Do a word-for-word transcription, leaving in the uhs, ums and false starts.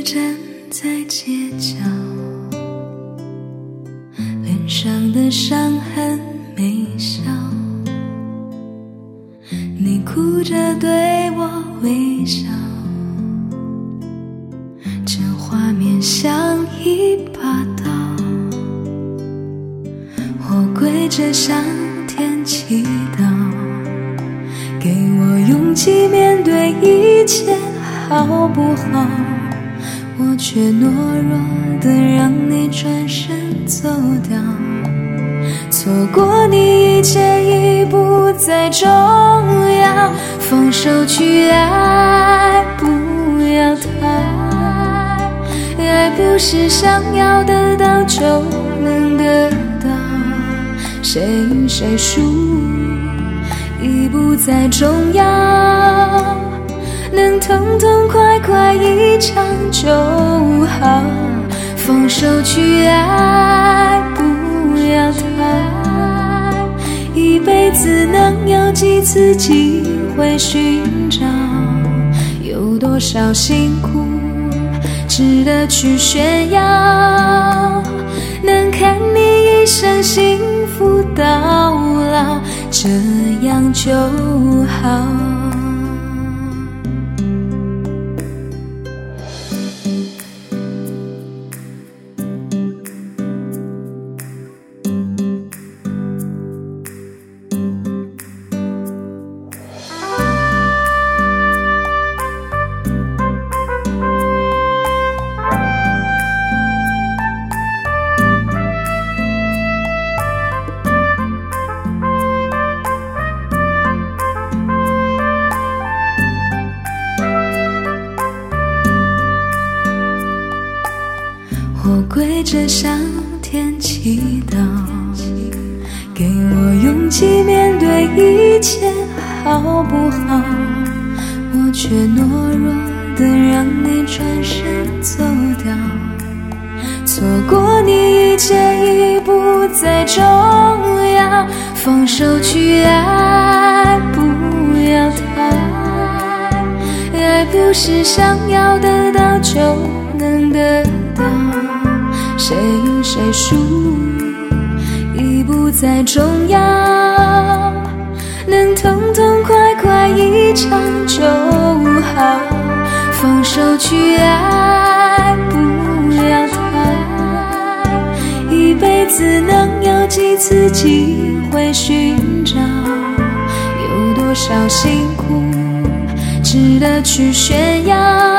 站在街角，脸上的伤痕没消，你哭着对我微笑，这画面像一把刀，我跪着向天祈祷，给我勇气面对一切好不好，我却懦弱地让你转身走掉，错过你一切已不再重要，放手去爱，不要太爱，不是想要得到就能得到，谁赢谁输已不再重要，能痛痛快快一场就好，放手去爱，不要太爱，一辈子能有几次机会寻找，有多少辛苦值得去炫耀，能看你一生幸福到老，这样就好。我跪着向天祈祷，给我勇气面对一切好不好，我却懦弱地让你转身走掉，错过你一切已不再重要，放手去爱，不要太爱，爱不是想要得到就能得到，谁赢谁输已不再重要，能痛痛快快一场就好，放手去爱，不要太爱，一辈子能有几次机会寻找，有多少辛苦值得去炫耀，